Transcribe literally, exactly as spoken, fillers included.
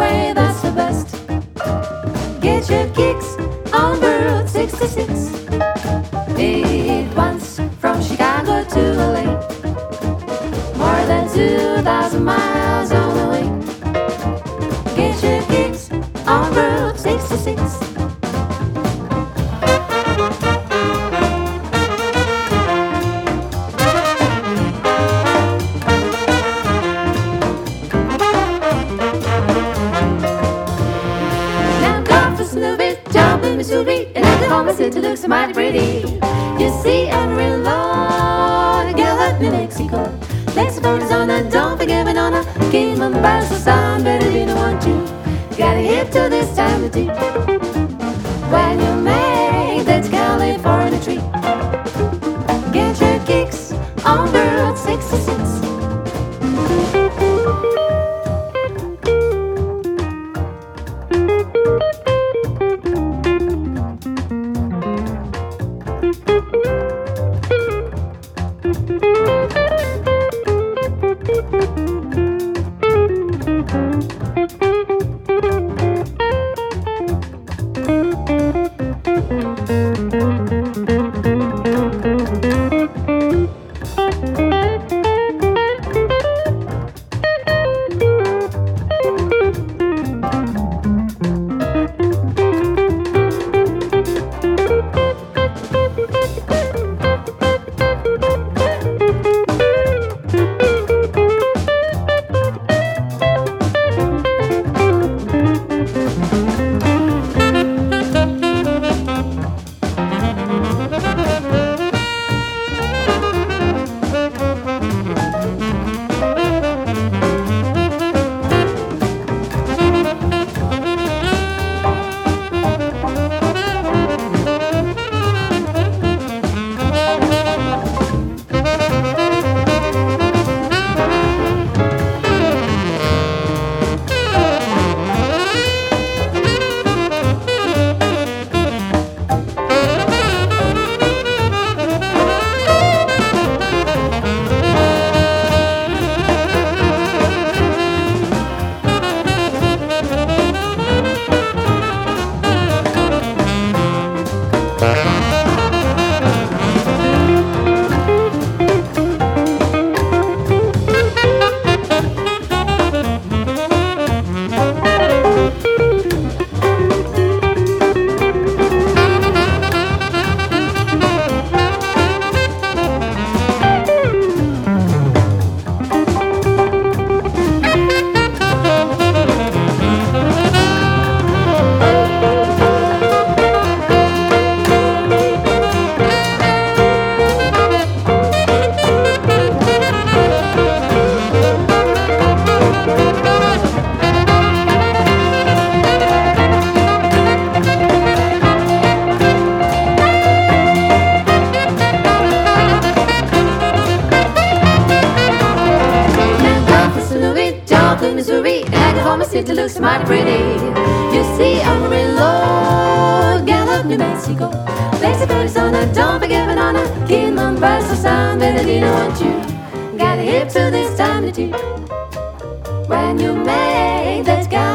way, that's the best. Get your kicks on Route sixty-six. It runs from Chicago to L A, more than two thousand miles on the way. Get your kicks on Route sixty-six. Missouri, and Oklahoma City looks mighty pretty. You see Amarillo, Gallup, New Mexico, Mexico, Arizona, don't forget Winona, Kingman, Bass, San Bernardino, want you. Got a hip to this time of day. When you make that California trip, get your kicks on Route sixty-six. Missouri, and Oklahoma City looks mighty pretty. You see Amarillo, Gallup, New Mexico, Mexico, Arizona, don't forget Winona, Kingman, Bass, San Bernardino, want you. Got a hip to this time to do. When you make that guy